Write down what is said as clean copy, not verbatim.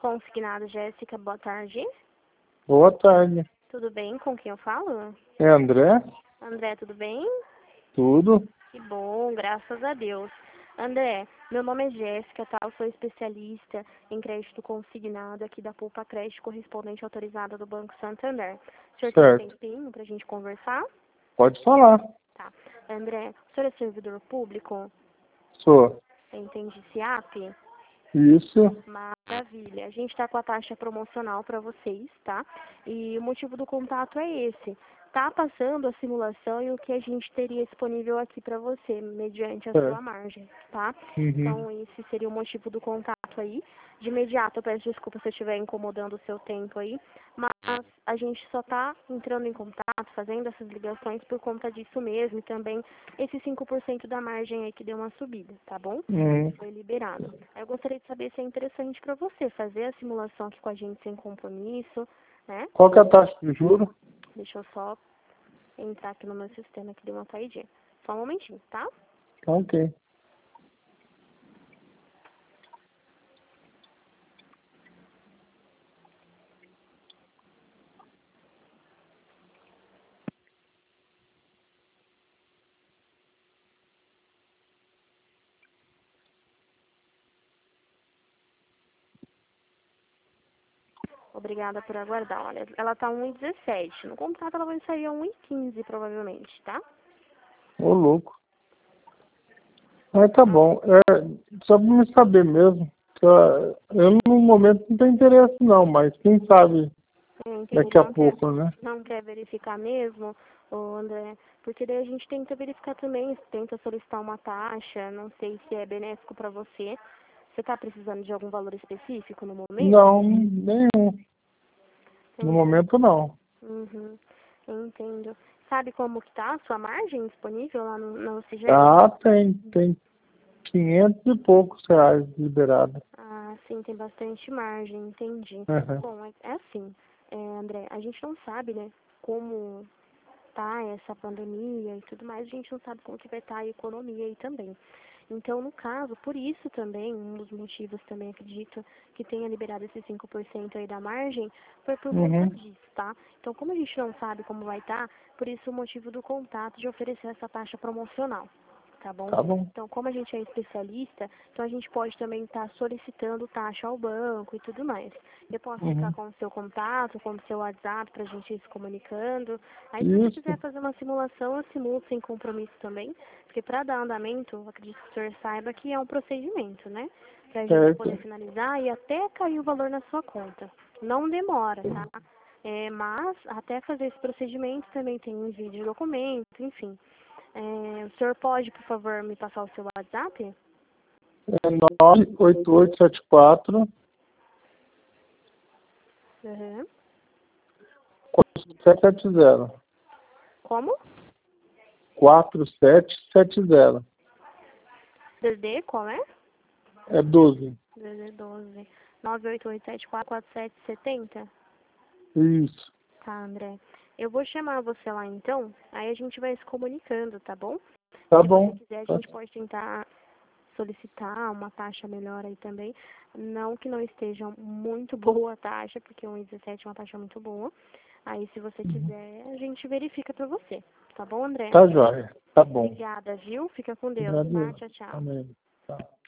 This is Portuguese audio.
Consignado, Jéssica, boa tarde. Boa tarde. Tudo bem? Com quem eu falo? É André? André, tudo bem? Tudo? Que bom, graças a Deus. André, meu nome é Jéssica, tá? Eu sou especialista em crédito consignado aqui da Poupa Crédito, correspondente autorizada do Banco Santander. O senhor tem um Certo. tempinho pra gente conversar? Pode falar. Tá. André, o senhor é servidor público? Sou. Entende SIAP? Isso. Maravilha. A gente está com a taxa promocional para vocês, tá? E o motivo do contato é esse. Tá passando a simulação e o que a gente teria disponível aqui para você, mediante a sua Certo. margem, tá? Uhum. Então, esse seria o motivo do contato aí. De imediato, eu peço desculpa se eu estiver incomodando o seu tempo aí, mas a gente só tá entrando em contato, fazendo essas ligações por conta disso mesmo, e também esse 5% da margem aí que deu uma subida, tá bom? Foi liberado. Eu gostaria de saber se é interessante para você fazer a simulação aqui com a gente sem compromisso, né? Qual que é a taxa de juros? Deixa eu só entrar aqui no meu sistema que deu uma saidinha. Só um momentinho, tá? Ok. Obrigada por aguardar. Olha, ela tá 1,17. No contrato ela vai sair a 1,15 provavelmente, tá? Ô, louco. Mas tá bom. Só pra me saber mesmo. Eu no momento não tenho interesse não, mas quem sabe Entendi. daqui a pouco, né? Não quer verificar mesmo, ô André? Porque daí a gente tenta verificar também, tenta solicitar uma taxa, não sei se é benéfico para você. Você tá precisando de algum valor específico no momento? Não, nenhum. No momento não. Uhum, entendo. Sabe como que tá a sua margem disponível lá no CIGEP? Ah, tem 500 e poucos reais liberado. Ah, sim, tem bastante margem, entendi. Uhum. Bom, é assim, André, a gente não sabe, né, como tá essa pandemia e tudo mais, a gente não sabe como que vai estar a economia aí também. Então, no caso, por isso também, um dos motivos também, acredito, que tenha liberado esse 5% aí da margem, foi por conta disso, tá? Então, como a gente não sabe como vai estar, por isso o motivo do contato de oferecer essa taxa promocional, tá bom? Tá bom. Então, como a gente é especialista, então a gente pode também estar solicitando taxa ao banco e tudo mais. Eu posso ficar com o seu contato, com o seu WhatsApp pra gente ir se comunicando. Aí, se você Isso. quiser fazer uma simulação, eu simulo sem compromisso também. Porque para dar andamento, eu acredito que o senhor saiba que é um procedimento, né? Pra gente poder Certo. finalizar e até cair o valor na sua conta. Não demora, tá? Mas, até fazer esse procedimento, também tem um envio de documento, enfim. O senhor pode, por favor, me passar o seu WhatsApp? É 98874 Uhum. 4770. Como? 4770. DD, qual é? É 12. DD 12. 988744770. Isso. Tá, André. Eu vou chamar você lá então, aí a gente vai se comunicando, tá bom? Tá Se você bom. quiser, a gente pode tentar solicitar uma taxa melhor aí também. Não que não esteja muito boa a taxa, porque 1,17 é uma taxa muito boa. Aí, se você quiser, a gente verifica pra você. Tá bom, André? Tá jóia. Tá bom. Obrigada, viu? Fica com Deus, tá? Obrigado. Tchau, tchau. Amém. Tá.